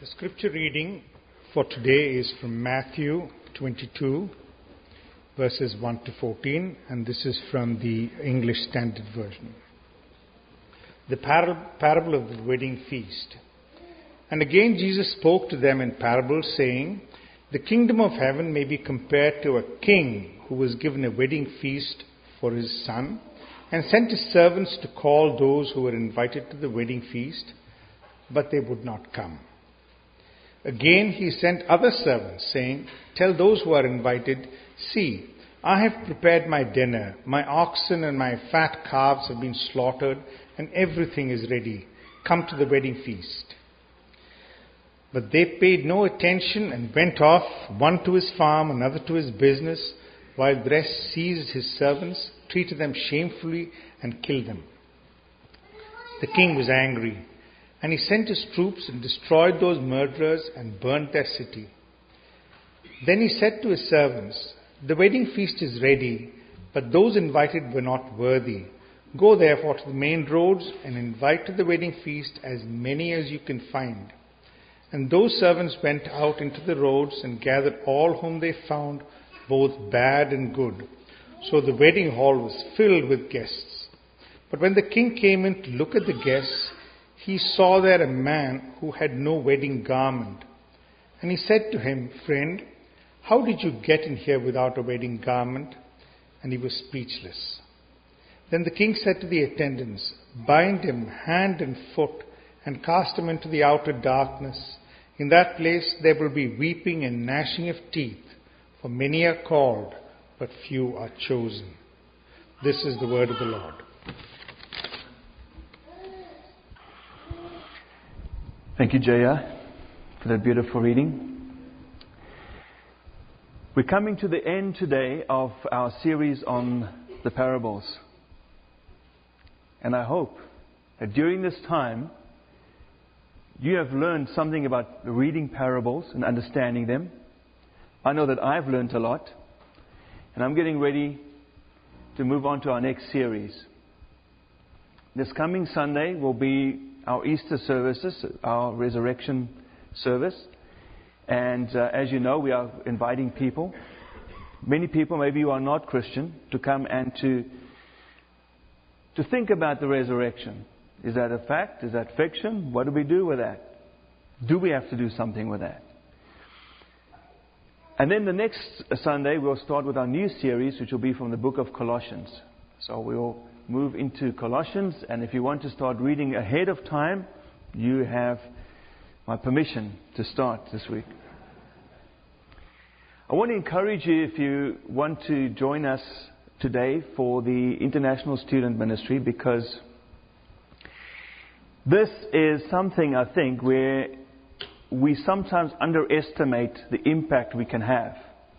The scripture reading for today is from Matthew 22, verses 1 to 14, and this is from the English Standard Version. The parable of the wedding feast. And again Jesus spoke to them in parables, saying, "The kingdom of heaven may be compared to a king who was given a wedding feast for his son, and sent his servants to call those who were invited to the wedding feast, but they would not come. Again he sent other servants, saying, 'Tell those who are invited, see, I have prepared my dinner. My oxen and my fat calves have been slaughtered, and everything is ready. Come to the wedding feast.' But they paid no attention and went off, one to his farm, another to his business, while the rest seized his servants, treated them shamefully, and killed them. The king was angry, and he sent his troops and destroyed those murderers and burnt their city. Then he said to his servants, 'The wedding feast is ready, but those invited were not worthy. Go therefore to the main roads and invite to the wedding feast as many as you can find.' And those servants went out into the roads and gathered all whom they found, both bad and good. So the wedding hall was filled with guests. But when the king came in to look at the guests, he saw there a man who had no wedding garment. And he said to him, 'Friend, how did you get in here without a wedding garment?' And he was speechless. Then the king said to the attendants, 'Bind him hand and foot and cast him into the outer darkness. In that place there will be weeping and gnashing of teeth, for many are called, but few are chosen.'" This is the word of the Lord. Thank you, Jaya, for that beautiful reading. We're coming to the end today of our series on the parables. And I hope that during this time, you have learned something about reading parables and understanding them. I know that I've learned a lot. And I'm getting ready to move on to our next series. This coming Sunday will be our Easter services, our resurrection service. And as you know, we are inviting people, many people, maybe you are not Christian, to come and to think about the resurrection. Is that a fact? Is that fiction? What do we do with that? Do we have to do something with that? And then the next Sunday, we'll start with our new series, which will be from the book of Colossians. So we'll move into Colossians, and if you want to start reading ahead of time, you have my permission to start this week. I want to encourage you, if you want to join us today for the International Student Ministry, because this is something, I think, where we sometimes underestimate the impact we can have.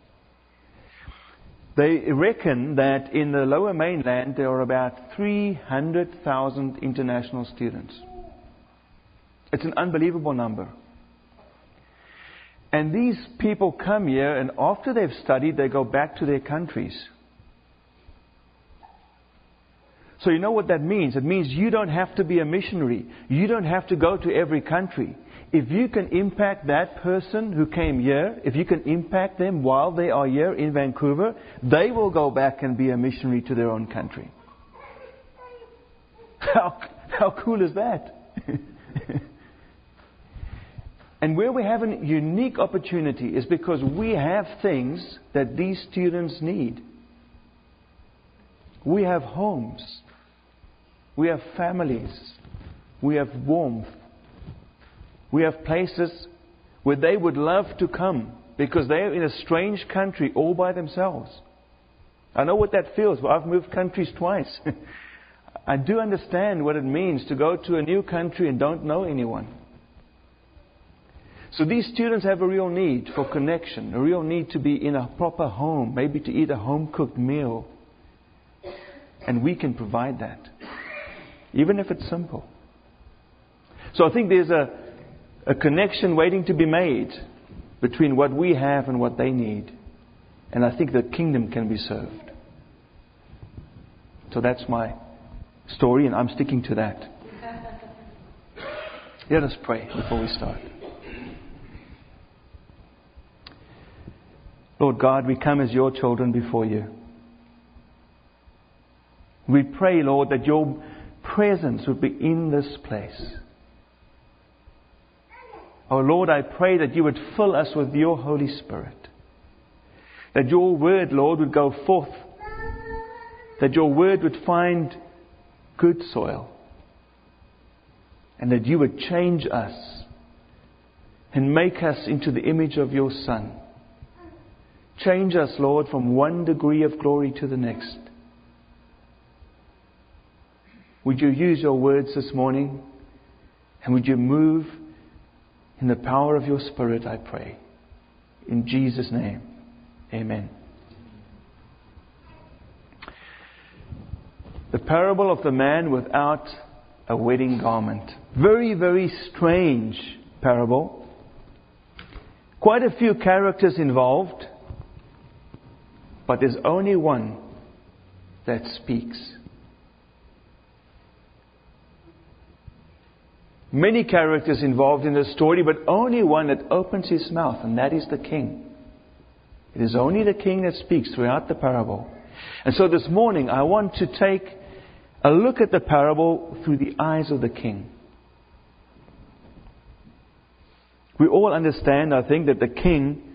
They reckon that in the Lower Mainland there are about 300,000 international students. It's an unbelievable number. And these people come here, and after they've studied, they go back to their countries. So you know what that means? It means you don't have to be a missionary. You don't have to go to every country. If you can impact that person who came here, if you can impact them while they are here in Vancouver, they will go back and be a missionary to their own country. How cool is that? And where we have a unique opportunity is because we have things that these students need. We have homes. We have families. We have warmth. We have places where they would love to come because they are in a strange country all by themselves. I know what that feels. I've moved countries twice. I do understand what it means to go to a new country and don't know anyone. So these students have a real need for connection, a real need to be in a proper home, maybe to eat a home-cooked meal. And we can provide that, even if it's simple. So I think there's a connection waiting to be made between what we have and what they need. And I think the kingdom can be served. So that's my story, and I'm sticking to that. Let us pray before we start. Lord God, we come as your children before you. We pray, Lord, that your presence would be in this place. Oh Lord, I pray that you would fill us with your Holy Spirit. That your word, Lord, would go forth. That your word would find good soil. And that you would change us and make us into the image of your Son. Change us, Lord, from one degree of glory to the next. Would you use your words this morning? And would you move in the power of your Spirit, I pray. In Jesus' name, amen. The parable of the man without a wedding garment. Very, very strange parable. Quite a few characters involved, but there's only one that speaks. Many characters involved in the story, but only one that opens his mouth, and that is the king. It is only the king that speaks throughout the parable. And so this morning I want to take a look at the parable through the eyes of the king. We all understand, I think, that the king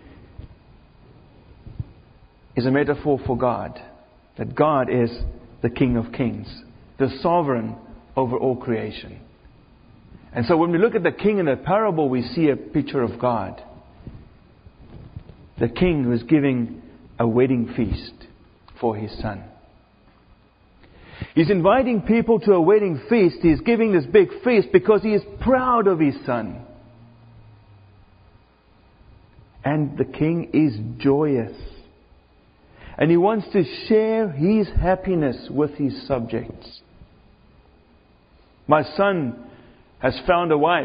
is a metaphor for God. That God is the King of Kings, the sovereign over all creation. And so when we look at the king in the parable, we see a picture of God. The king who is giving a wedding feast for his son. He's inviting people to a wedding feast. He's giving this big feast because he is proud of his son. And the king is joyous. And he wants to share his happiness with his subjects. My son has found a wife.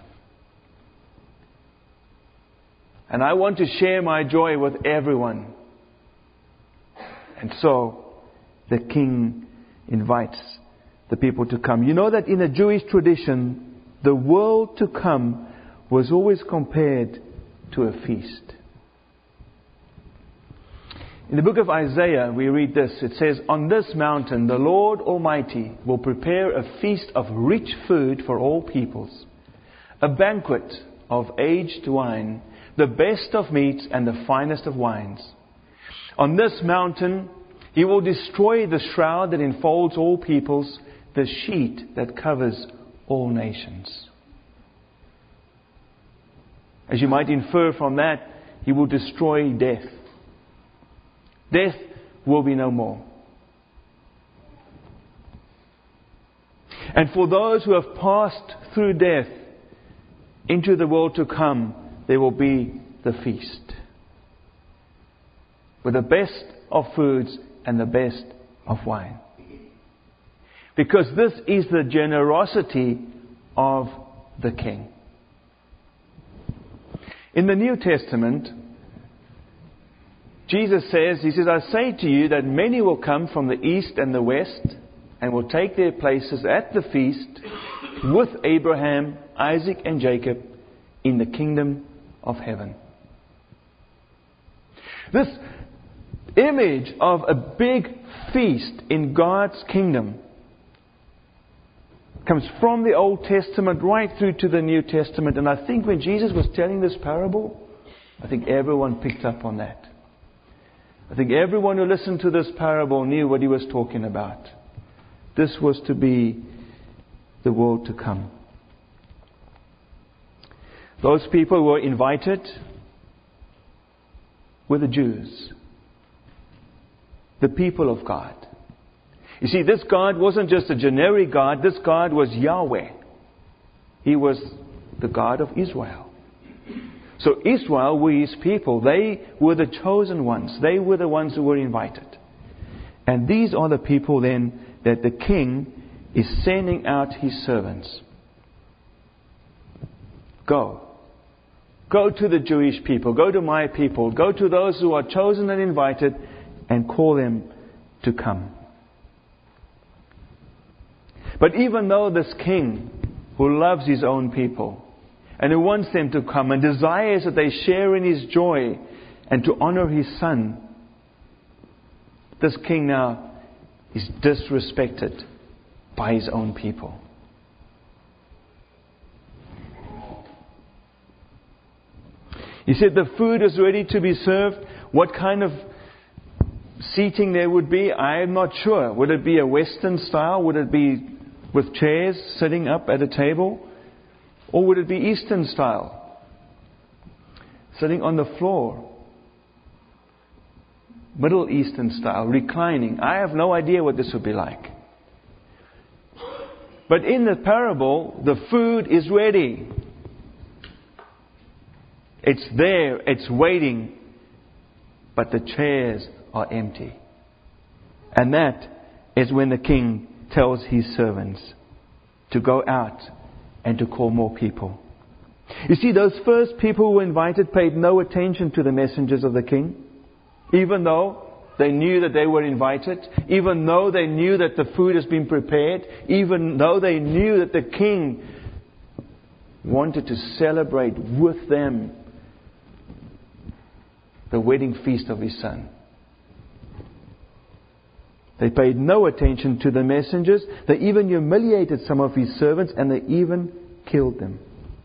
And I want to share my joy with everyone. And so the king invites the people to come. You know that in the Jewish tradition, the world to come was always compared to a feast. In the book of Isaiah, we read this. It says, "On this mountain, the Lord Almighty will prepare a feast of rich food for all peoples, a banquet of aged wine, the best of meats and the finest of wines. On this mountain, He will destroy the shroud that enfolds all peoples, the sheet that covers all nations." As you might infer from that, He will destroy death. Death will be no more. And for those who have passed through death into the world to come, there will be the feast. With the best of foods and the best of wine. Because this is the generosity of the King. In the New Testament, Jesus says, He says, "I say to you that many will come from the east and the west and will take their places at the feast with Abraham, Isaac and Jacob in the kingdom of heaven." This image of a big feast in God's kingdom comes from the Old Testament right through to the New Testament. And I think when Jesus was telling this parable, I think everyone picked up on that. I think everyone who listened to this parable knew what He was talking about. This was to be the world to come. Those people who were invited were the Jews. The people of God. You see, this God wasn't just a generic God. This God was Yahweh. He was the God of Israel. So Israel were His people. They were the chosen ones. They were the ones who were invited. And these are the people then that the King is sending out His servants. Go. Go to the Jewish people. Go to my people. Go to those who are chosen and invited and call them to come. But even though this King who loves His own people and who wants them to come and desires that they share in His joy and to honor his son, this king now is disrespected by his own people. He said the food is ready to be served. What kind of seating there would be, I am not sure. Would it be a Western style? Would it be with chairs sitting up at a table? Or would it be Eastern style? Sitting on the floor. Middle Eastern style, reclining. I have no idea what this would be like. But in the parable, the food is ready. It's there, it's waiting, but the chairs are empty. And that is when the king tells his servants to go out and to call more people. You see, those first people who were invited paid no attention to the messengers of the king, even though they knew that they were invited, even though they knew that the food has been prepared, even though they knew that the king wanted to celebrate with them the wedding feast of his son. They paid no attention to the messengers. They even humiliated some of his servants, and they even killed them.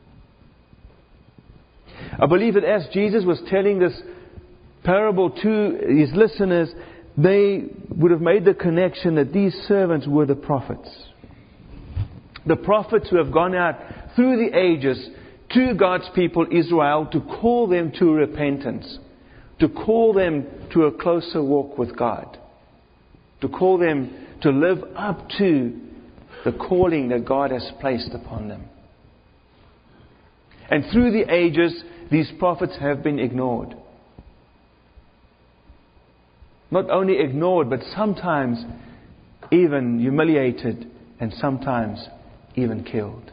I believe that as Jesus was telling this parable to his listeners, they would have made the connection that these servants were the prophets. The prophets who have gone out through the ages to God's people Israel to call them to repentance, to call them to a closer walk with God, to call them to live up to the calling that God has placed upon them. And through the ages, these prophets have been ignored. Not only ignored, but sometimes even humiliated, and sometimes even killed.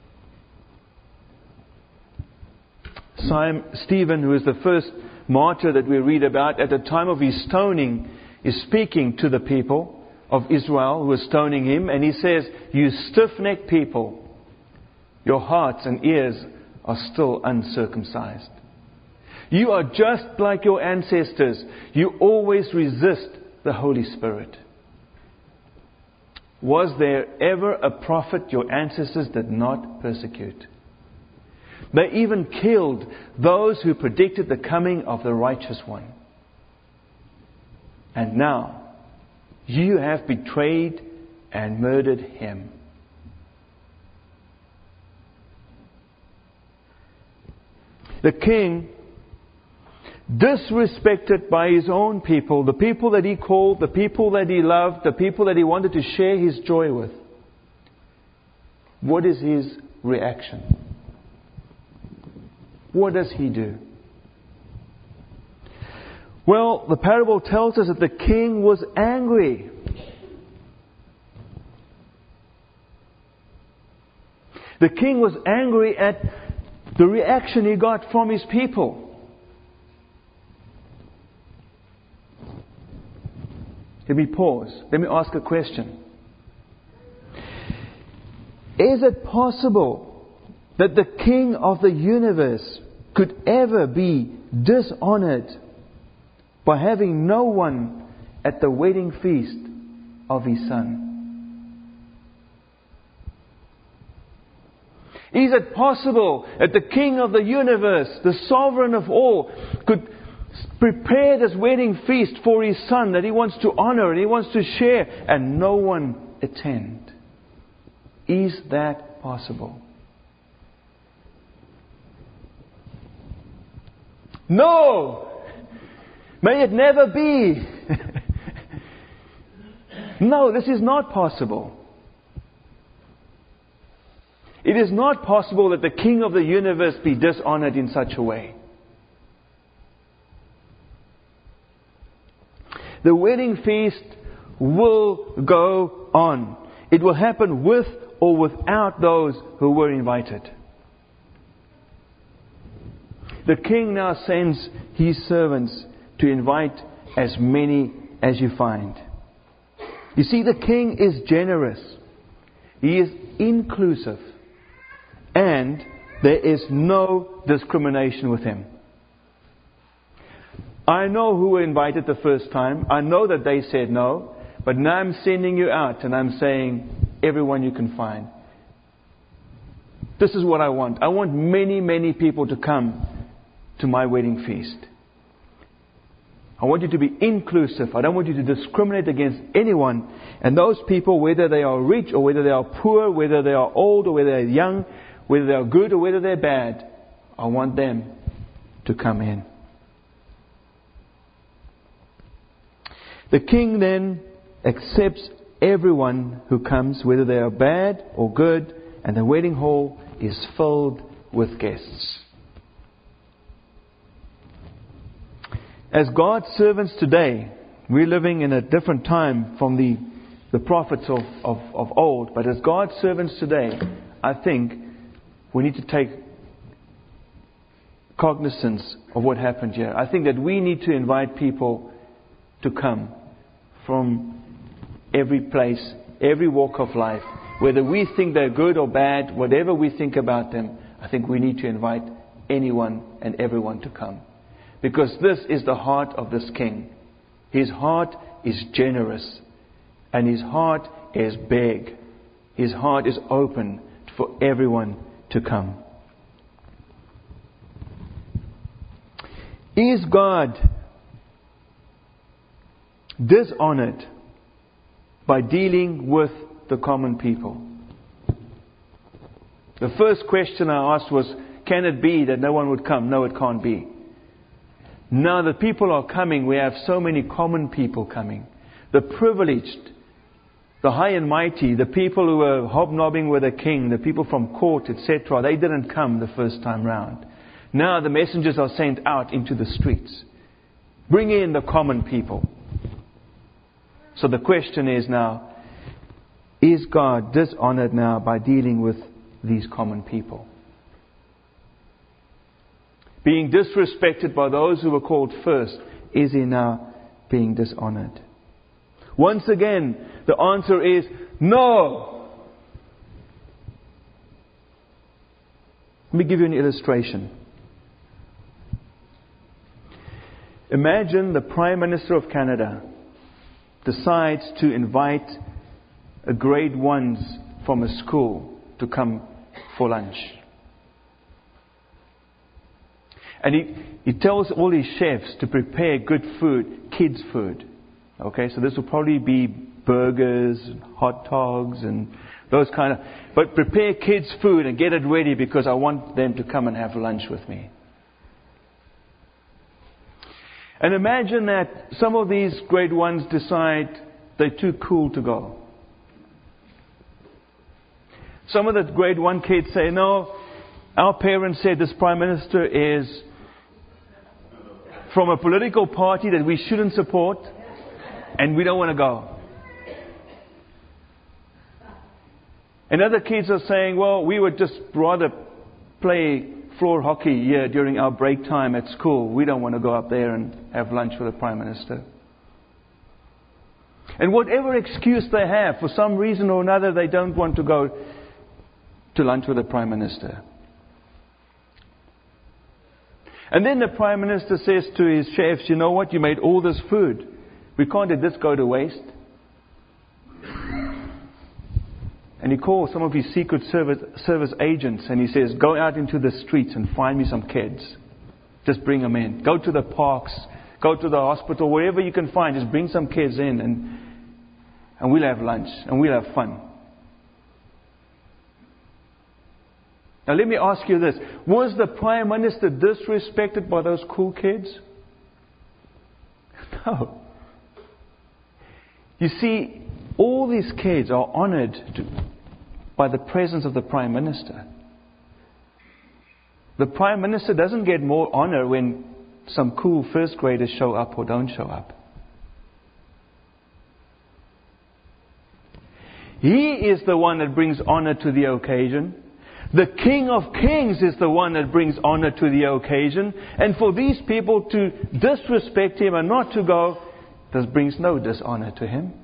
Stephen, who is the first martyr that we read about, at the time of his stoning, is speaking to the people of Israel who were stoning him, and he says, "You stiff-necked people, your hearts and ears are still uncircumcised. You are just like your ancestors. You always resist the Holy Spirit." Was there ever a prophet your ancestors did not persecute? They even killed those who predicted the coming of the righteous one. And now, you have betrayed and murdered him. The king, disrespected by his own people, the people that he called, the people that he loved, the people that he wanted to share his joy with. What is his reaction? What does he do? Well, the parable tells us that the king was angry. The king was angry at the reaction he got from his people. Let me pause. Let me ask a question. Is it possible that the King of the universe could ever be dishonored by having no one at the wedding feast of his son? Is it possible that the King of the universe, the sovereign of all, could prepare this wedding feast for his son that he wants to honor and he wants to share, and no one attend? Is that possible? No! May it never be! No, this is not possible. It is not possible that the King of the universe be dishonored in such a way. The wedding feast will go on. It will happen with or without those who were invited. The king now sends his servants to invite as many as you find. You see, the king is generous. He is inclusive. And there is no discrimination with him. I know who were invited the first time. I know that they said no. But now I'm sending you out and I'm saying, everyone you can find. This is what I want. I want many, many people to come to my wedding feast. I want you to be inclusive. I don't want you to discriminate against anyone. And those people, whether they are rich or whether they are poor, whether they are old or whether they're young, whether they are good or whether they're bad, I want them to come in. The king then accepts everyone who comes, whether they are bad or good, and the wedding hall is filled with guests. As God's servants today, we're living in a different time from the prophets of old, but as God's servants today, I think we need to take cognizance of what happened here. I think that we need to invite people to come from every place, every walk of life. Whether we think they're good or bad, whatever we think about them, I think we need to invite anyone and everyone to come. Because this is the heart of this king. His heart is generous. And his heart is big. His heart is open for everyone to come. Is God dishonored by dealing with the common people? The first question I asked was, can it be that no one would come? No, it can't be. Now the people are coming. We have so many common people coming. The privileged, the high and mighty, the people who were hobnobbing with the king, the people from court, etc. They didn't come the first time round. Now the messengers are sent out into the streets. Bring in the common people. So the question is now, is God dishonored now by dealing with these common people? Being disrespected by those who were called first, is He now being dishonored? Once again, the answer is no. Let me give you an illustration. Imagine the Prime Minister of Canada decides to invite a grade 1s from a school to come for lunch. And he tells all his chefs to prepare good food, kids' food. Okay, so this will probably be burgers, hot dogs, and those kind of... But prepare kids' food and get it ready because I want them to come and have lunch with me. And imagine that some of these grade 1s decide they're too cool to go. Some of the grade 1 kids say, no, our parents said this Prime Minister is from a political party that we shouldn't support, and we don't want to go. And other kids are saying, well, we would just rather play floor hockey here during our break time at school. We don't want to go up there and have lunch with the Prime Minister. And whatever excuse they have, for some reason or another, they don't want to go to lunch with the Prime Minister. And then the Prime Minister says to his chefs, you know what, you made all this food. We can't let this go to waste. And he calls some of his Secret Service agents and he says, go out into the streets and find me some kids. Just bring them in. Go to the parks, go to the hospital, wherever you can find. Just bring some kids in and we'll have lunch and we'll have fun. Now let me ask you this. Was the Prime Minister disrespected by those cool kids? No. You see, all these kids are honored by the presence of the Prime Minister. The Prime Minister doesn't get more honor when some cool first graders show up or don't show up. He is the one that brings honor to the occasion. The King of Kings is the one that brings honor to the occasion. And for these people to disrespect Him and not to go, this brings no dishonor to Him.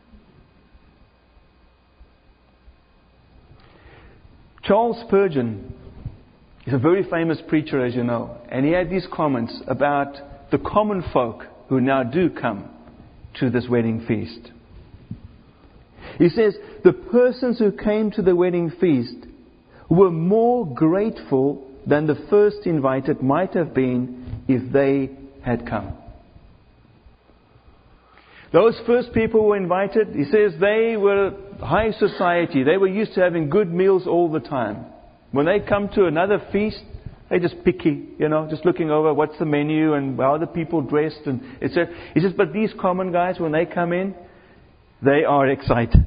Charles Spurgeon is a very famous preacher, as you know. And he had these comments about the common folk who now do come to this wedding feast. He says, the persons who came to the wedding feast were more grateful than the first invited might have been if they had come. Those first people who were invited, he says, they were high society. They were used to having good meals all the time. When they come to another feast, they're just picky, just looking over what's the menu and how the people dressed and etc. He says, but these common guys, when they come in, they are excited.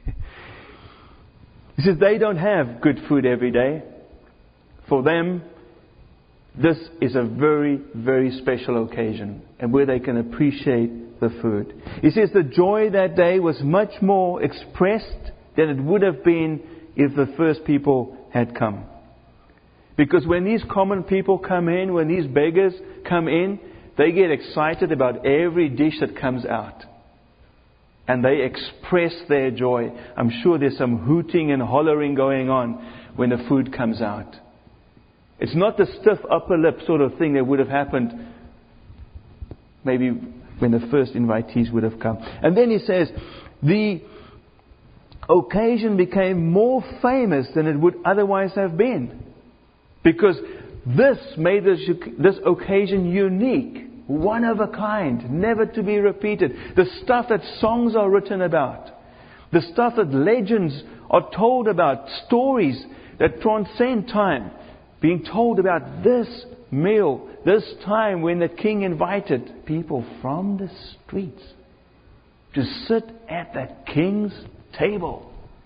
He says they don't have good food every day. For them, this is a very, very special occasion and where they can appreciate the food. He says the joy that day was much more expressed than it would have been if the first people had come. Because when these common people come in, when these beggars come in, they get excited about every dish that comes out. And they express their joy. I'm sure there's some hooting and hollering going on when the food comes out. It's not the stiff upper lip sort of thing that would have happened maybe when the first invitees would have come. And then he says, the occasion became more famous than it would otherwise have been. Because this made this occasion unique, one of a kind, never to be repeated. The stuff that songs are written about, the stuff that legends are told about, stories that transcend time, being told about this meal, this time when the king invited people from the streets to sit at the king's table.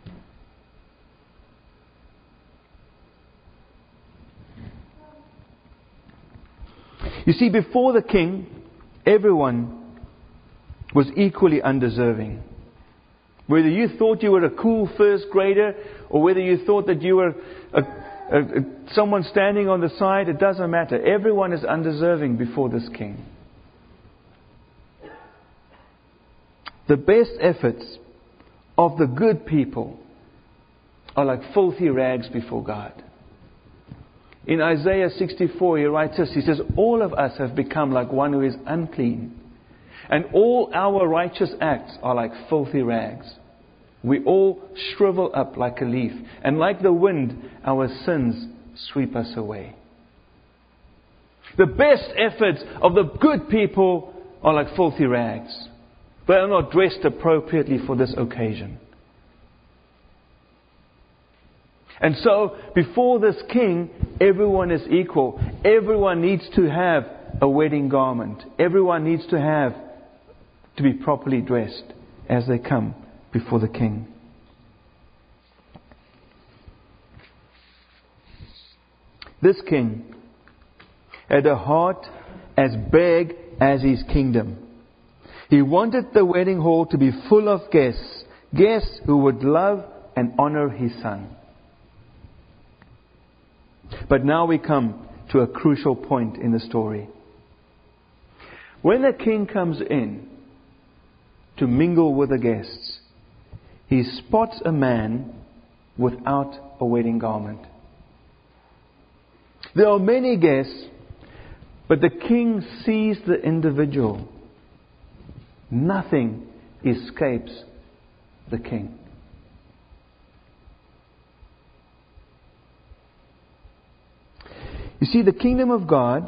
You see, before the king, everyone was equally undeserving. Whether you thought you were a cool first grader or whether you thought that you were someone standing on the side, it doesn't matter. Everyone is undeserving before this king. The best efforts of the good people are like filthy rags before God. In Isaiah 64, he writes this. He says, all of us have become like one who is unclean. And all our righteous acts are like filthy rags. We all shrivel up like a leaf. And like the wind, our sins sweep us away. The best efforts of the good people are like filthy rags. They are not dressed appropriately for this occasion. And so, before this king, everyone is equal. Everyone needs to have a wedding garment. Everyone needs to be properly dressed as they come before the king. This king had a heart as big as his kingdom. He wanted the wedding hall to be full of guests who would love and honor his son. But now we come to a crucial point in the story. When the king comes in to mingle with the guests, he spots a man without a wedding garment. There are many guests, but the king sees the individual. Nothing escapes the king. You see, the kingdom of God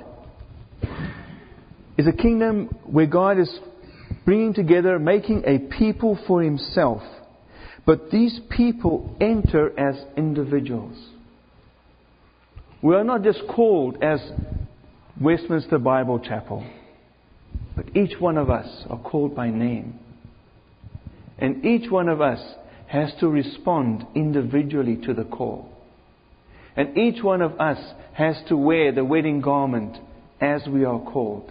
is a kingdom where God is bringing together, making a people for himself. But these people enter as individuals. We are not just called as Westminster Bible Chapel, but each one of us are called by name. And each one of us has to respond individually to the call. And each one of us has to wear the wedding garment as we are called.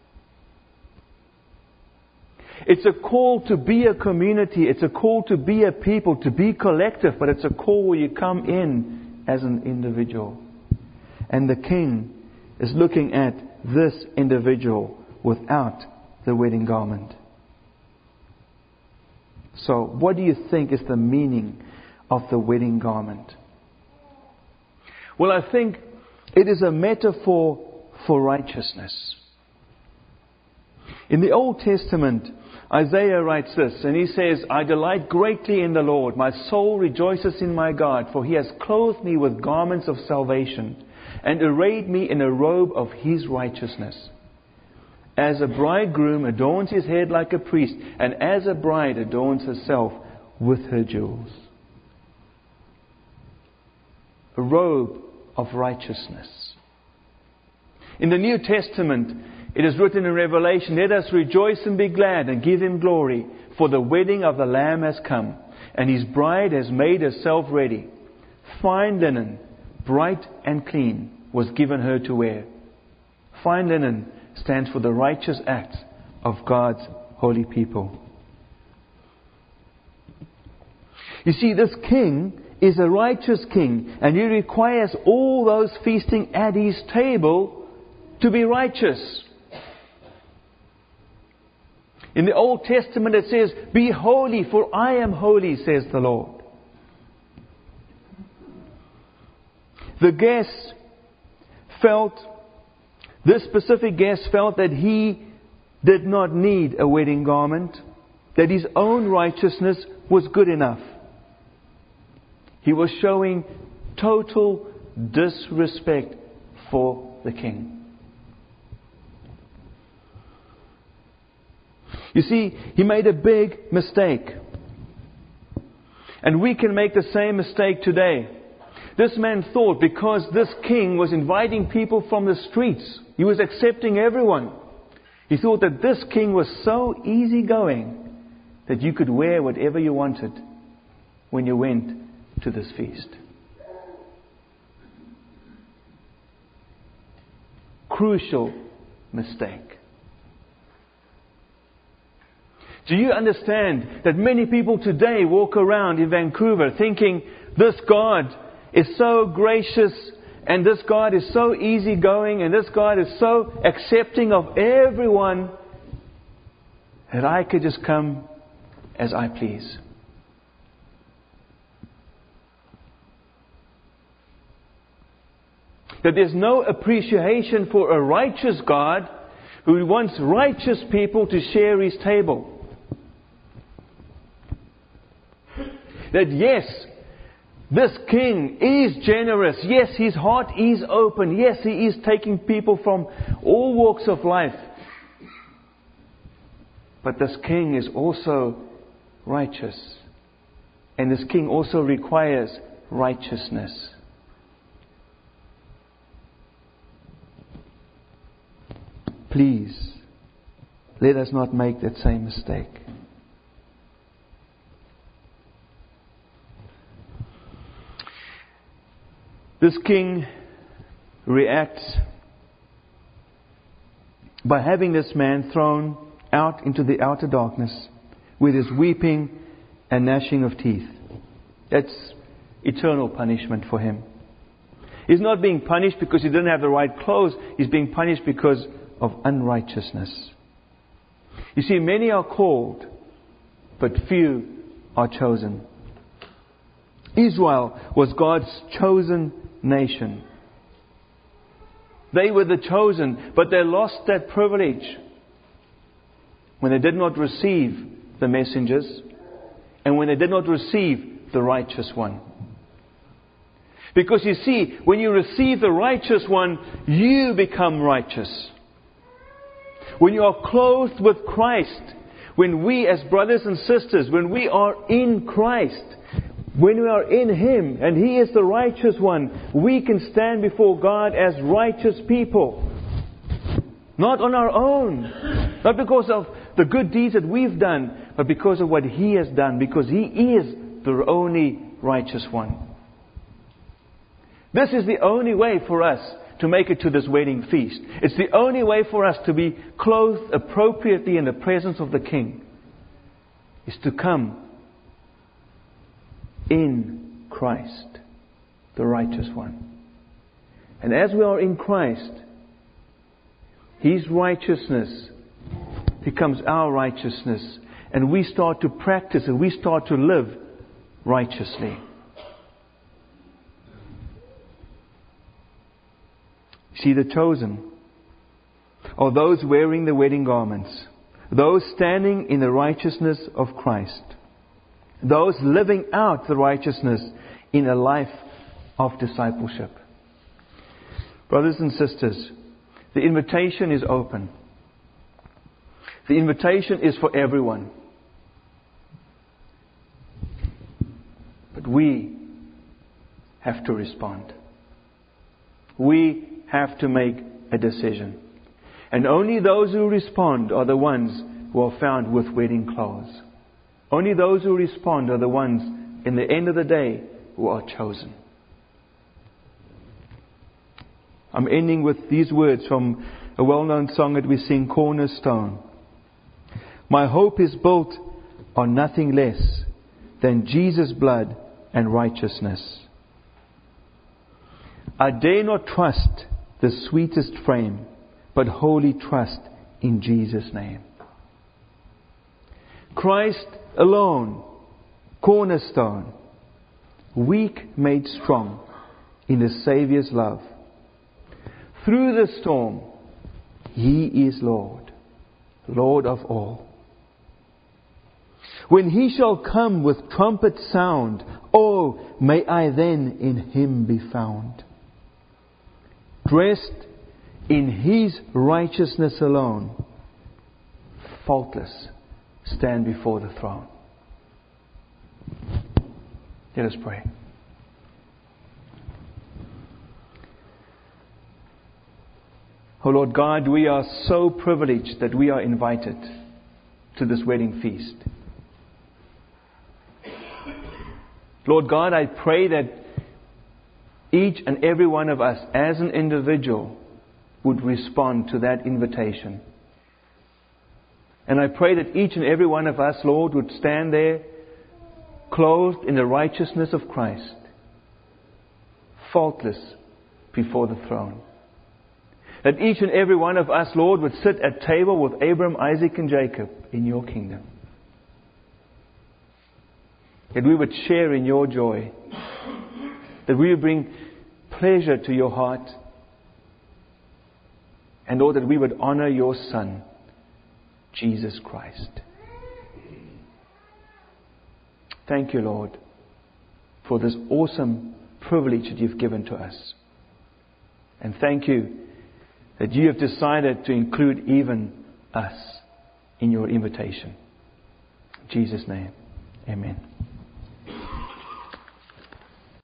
It's a call to be a community. It's a call to be a people, to be collective. But it's a call where you come in as an individual. And the king is looking at this individual without the wedding garment. So, what do you think is the meaning of the wedding garment? Well, I think it is a metaphor for righteousness. In the Old Testament, Isaiah writes this, and he says, I delight greatly in the Lord. My soul rejoices in my God, for He has clothed me with garments of salvation and arrayed me in a robe of His righteousness. As a bridegroom adorns his head like a priest, and as a bride adorns herself with her jewels. A robe of righteousness. In the New Testament, it is written in Revelation, let us rejoice and be glad and give Him glory, for the wedding of the Lamb has come, and His bride has made herself ready. Fine linen, bright and clean, was given her to wear. Fine linen stands for the righteous acts of God's holy people. You see, this king is a righteous king, and He requires all those feasting at His table to be righteous. In the Old Testament it says, be holy, for I am holy, says the Lord. The guests this specific guest felt that he did not need a wedding garment, that his own righteousness was good enough. He was showing total disrespect for the king. You see, he made a big mistake. And we can make the same mistake today. This man thought because this king was inviting people from the streets, he was accepting everyone. He thought that this king was so easygoing that you could wear whatever you wanted when you went to this feast. Crucial mistake. Do you understand that many people today walk around in Vancouver thinking this God is so gracious and this God is so easygoing and this God is so accepting of everyone that I could just come as I please? That there's no appreciation for a righteous God who wants righteous people to share His table. That yes, this king is generous. Yes, his heart is open. Yes, he is taking people from all walks of life. But this king is also righteous. And this king also requires righteousness. Please, let us not make that same mistake. This king reacts by having this man thrown out into the outer darkness with his weeping and gnashing of teeth. That's eternal punishment for him. He's not being punished because he didn't have the right clothes. He's being punished because of unrighteousness. You see, many are called, but few are chosen. Israel was God's chosen nation. They were the chosen, but they lost that privilege when they did not receive the messengers and when they did not receive the righteous one. Because you see, when you receive the righteous one, you become righteous. When you are clothed with Christ, when we as brothers and sisters, when we are in Christ, when we are in Him and He is the righteous one, we can stand before God as righteous people. Not on our own. Not because of the good deeds that we've done, but because of what He has done. Because He is the only righteous one. This is the only way for us to make it to this wedding feast. It's the only way for us to be clothed appropriately in the presence of the King. Is to come in Christ, the righteous one. And as we are in Christ, His righteousness becomes our righteousness. And we start to practice and we start to live righteously. See, the chosen are those wearing the wedding garments. those standing in the righteousness of Christ, those living out the righteousness in a life of discipleship. Brothers and sisters, the invitation is open. The invitation is for everyone. But we have to respond. We have to make a decision. And only those who respond are the ones who are found with wedding clothes. Only those who respond are the ones, in the end of the day, who are chosen. I'm ending with these words from a well-known song that we sing, Cornerstone. My hope is built on nothing less than Jesus' blood and righteousness. I dare not trust the sweetest frame, but wholly trust in Jesus' name. Christ alone, cornerstone, weak made strong in the Saviour's love. Through the storm, He is Lord, Lord of all. When He shall come with trumpet sound, oh, may I then in Him be found. Dressed in His righteousness alone, faultless, stand before the throne. Let us pray. Oh Lord God, we are so privileged that we are invited to this wedding feast. Lord God, I pray that each and every one of us as an individual would respond to that invitation. And I pray that each and every one of us, Lord, would stand there clothed in the righteousness of Christ, faultless before the throne. That each and every one of us, Lord, would sit at table with Abraham, Isaac and Jacob in your kingdom. That we would share in your joy. That we would bring pleasure to your heart. And Lord, that we would honor your Son, Jesus Christ. Thank you, Lord, for this awesome privilege that you've given to us. And thank you that you have decided to include even us in your invitation. In Jesus' name, amen.